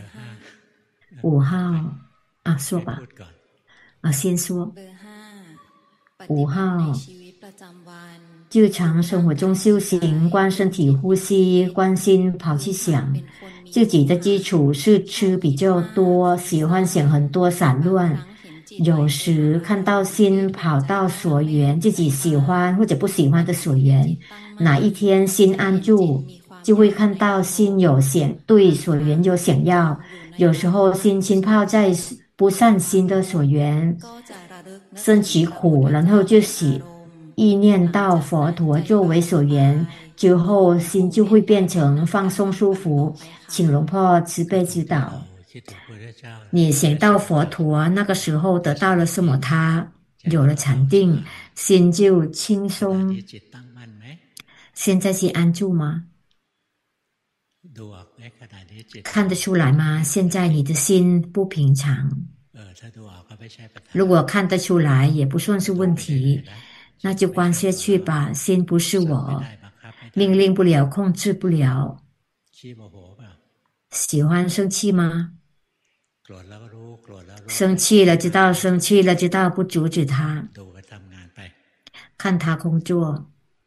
Speaker 1: 啊，说吧。先说。5号，日常生活中修行，观身体呼吸，观心跑去想。自己的基础是吃比较多，喜欢想很多散乱。有时看到心跑到所缘，自己喜欢或者不喜欢的所缘，哪一天心安住，就会看到心有对所缘有想要。有时候心浸泡在不善心的所缘，生起苦，然后就意念到佛陀作为所缘，之后心就会变成放松舒服。请龙婆慈悲指导。你想到佛陀那个时候得到了什么？他有了禅定，心就轻松。现在是安住吗？看得出来吗？现在你的心不平常。如果看得出来也不算是问题，那就观下去吧。心不是我，命令不了，控制不了。喜欢生气吗？生气了知道，生气了知道，不阻止他，看他工作。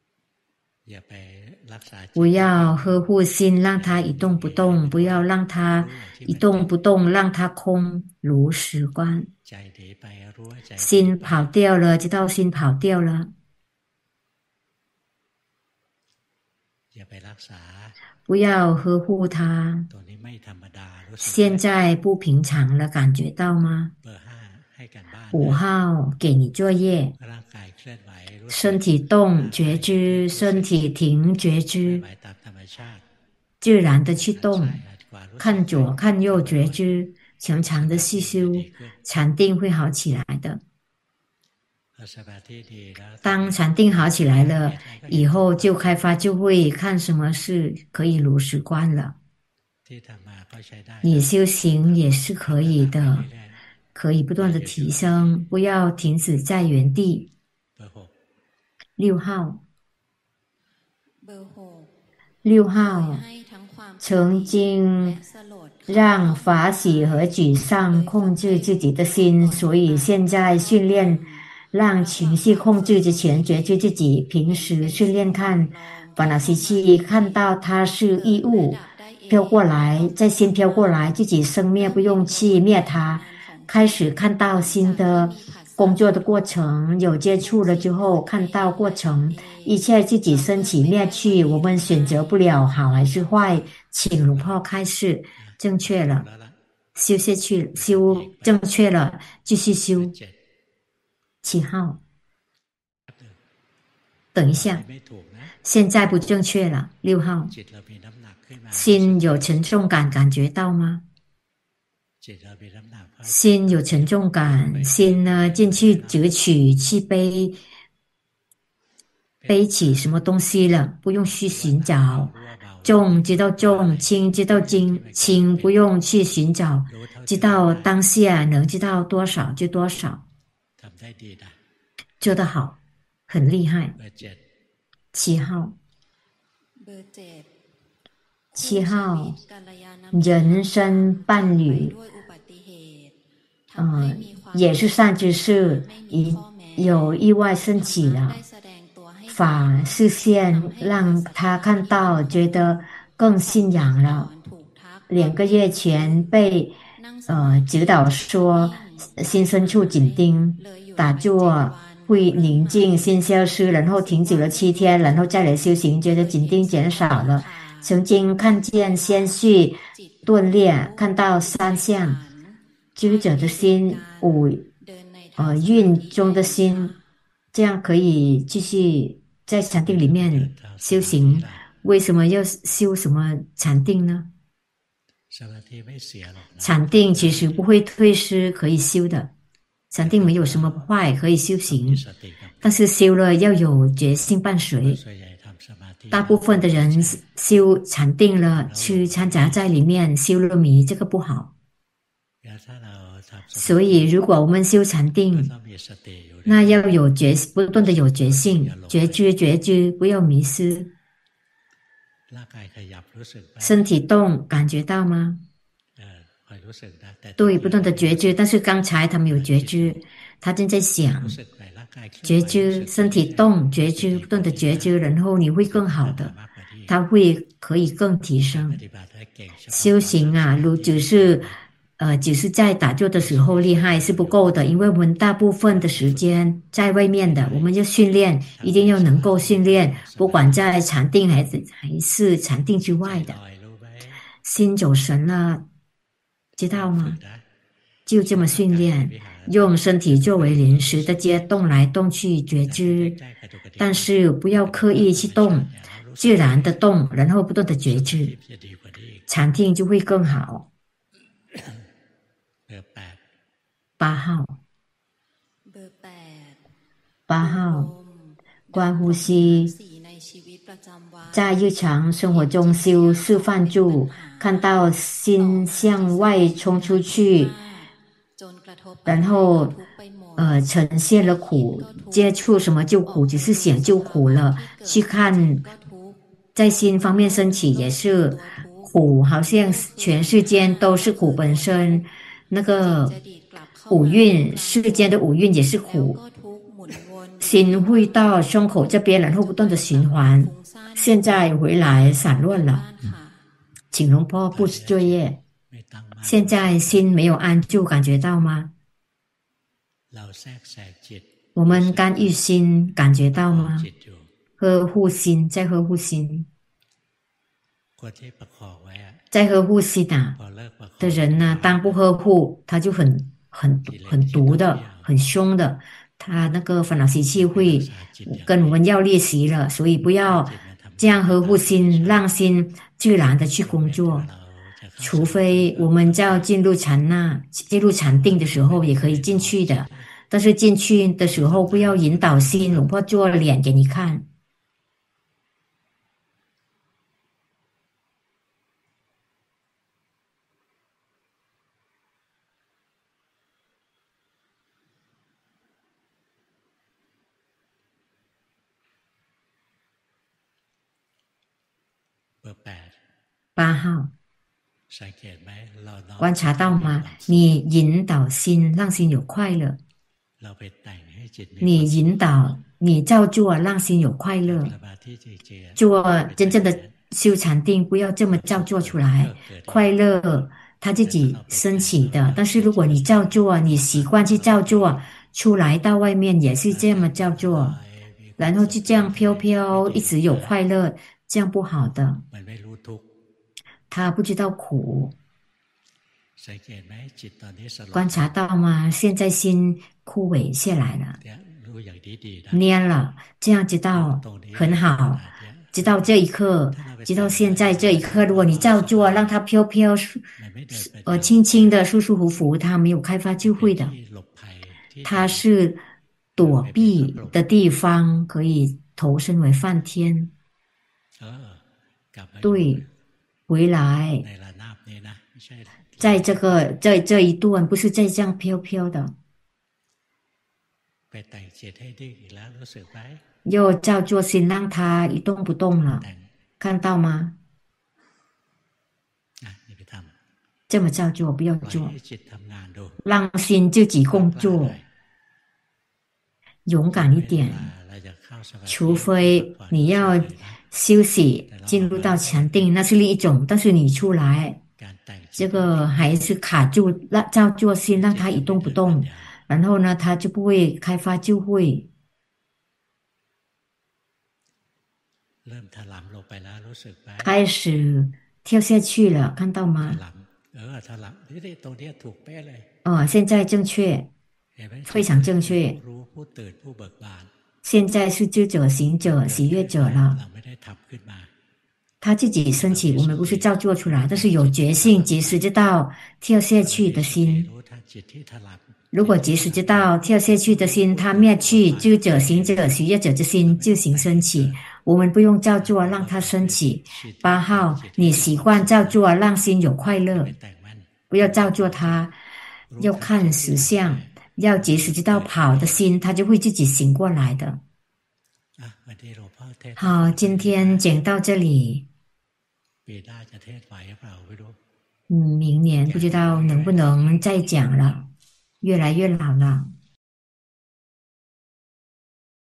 Speaker 1: 不要呵护心，让它一动不动，不要让它一动不动，让它空如实观。心跑掉了，知道心跑掉了，不要呵护它。现在不平常了，感觉到吗？5号给你作业，身体动觉知，身体停觉知，自然的去动，看左看右觉知，常常的细修，禅定会好起来的。当禅定好起来了以后，就开发就会看什么事可以如实观了。你修行也是可以的，可以不断的提升，不要停止在原地。6号曾经让法喜和沮丧控制自己的心，所以现在训练让情绪控制之前觉知自己。平时训练看烦恼习气，看到它是异物飘过来，在心飘过来，自己生灭不用去灭它。开始看到新的工作的过程，有接触了之后看到过程，一切自己升起灭去，我们选择不了好还是坏。请龙婆开示，正确了，修下去，修正确了，继续修。7号，等一下，现在不正确了。6号，心有沉重感，感觉到吗？心有沉重感，心呢进去执取去背， 背起什么东西了，不用去寻找。重知道重，轻知道轻，不用去寻找，知道当下能知道多少就多少，做得好，很厉害。7号，人生伴侣，也是善知识，有意外升起了，法视线让他看到，觉得更信仰了。2个月前被指导说心深处紧盯，打坐会宁静，心消失，然后停止了7天，然后再来修行，觉得紧盯减少了。曾经看见鲜血断裂，看到3相，知者的心，5蕴中的心，这样可以继续在禅定里面修行。为什么要修什么禅定呢？禅定其实不会退失，可以修的。禅定没有什么坏，可以修行，但是修了要有决心伴随。大部分的人修禅定了，去掺杂在里面修了迷，这个不好。所以如果我们修禅定，那要有不断的有决心，觉知，不要迷失。身体动，感觉到吗？对，不断的觉知，但是刚才他没有觉知，他正在想觉知身体动，觉知不断的觉知，然后你会更好的，他可以更提升。修行啊，只是在打坐的时候厉害是不够的，因为我们大部分的时间在外面的，我们要训练，一定要能够训练，不管在禅定还是禅定之外的，心走神了，知道吗？就这么训练，用身体作为临时的接动来动去觉知，但是不要刻意去动，自然的动，然后不断的觉知，禅定就会更好。8号，观呼吸，在日常生活中修示范住，看到心向外冲出去，然后呈现了苦，接触什么就苦，只是想就苦了。去看在心方面升起也是苦，好像全世间都是苦本身。那个世间的五蕴也是苦，心会到胸口这边，然后不断的循环。现在回来散乱了，请龙婆布施作业。现在心没有安住，感觉到吗？我们干预心，感觉到吗？呵护心，在呵护心，在呵护心的人呢，当不呵护，他就很毒的，很凶的。他那个烦恼习气会跟我们要练习了，所以不要这样呵护心，让心自然的去工作。除非我们要进入禅定的时候，也可以进去的。但是进去的时候不要引导心，龙婆做脸给你看。8号，观察到吗？你引导心，让心有快乐。你照做，让心有快乐。做真正的修禅定，不要这么照做出来。快乐他自己升起的，但是如果你照做，你习惯去照做，出来到外面也是这么照做，然后就这样飘飘，一直有快乐，这样不好的。他不知道苦，观察到吗？现在心枯萎下来了，蔫了，这样知道很好，直到这一刻，直到现在这一刻，如果你照做，让它飘飘，轻轻的，舒舒服服，它没有开发智慧的，它是躲避的地方，可以投身为梵天。对，回来，在这一段不是在这样飘飘的，又叫做心让它一动不动了，看到吗？这么叫做，不要做，让心自己工作，勇敢一点。除非你要休息，进入到禅定，那是另一种。但是你出来，这个还是卡住，叫做心让它一动不动，然后呢，它就不会开发智慧。开始跳下去了，看到吗？现在正确，非常正确。现在是知者、行者、喜悦者了。他自己升起，我们不是造作出来，但是有觉性、及时知道跳下去的心。如果及时知道跳下去的心，它灭去，知者、行者、喜悦者之心自行升起。我们不用造作，让它升起。8号，你习惯造作，让心有快乐，不要造作它，要看实相，要及时知道跑的心，它就会自己醒过来的。好，今天讲到这里。明年不知道能不能再讲了，越来越老了。